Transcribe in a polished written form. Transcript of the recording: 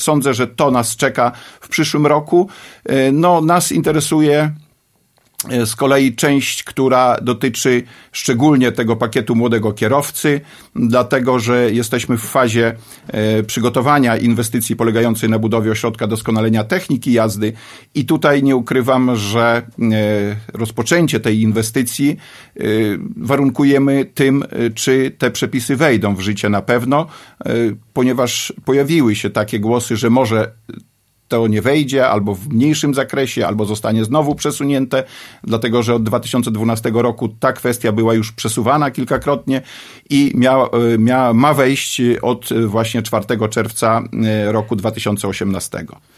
Sądzę, że to nas czeka w przyszłym roku. No, nas interesuje z kolei część, która dotyczy szczególnie tego pakietu młodego kierowcy, dlatego że jesteśmy w fazie przygotowania inwestycji polegającej na budowie ośrodka doskonalenia techniki jazdy i tutaj nie ukrywam, że rozpoczęcie tej inwestycji warunkujemy tym, czy te przepisy wejdą w życie na pewno, ponieważ pojawiły się takie głosy, że może to nie wejdzie, albo w mniejszym zakresie, albo zostanie znowu przesunięte, dlatego że od 2012 roku ta kwestia była już przesuwana kilkakrotnie i ma wejść od właśnie 4 czerwca roku 2018.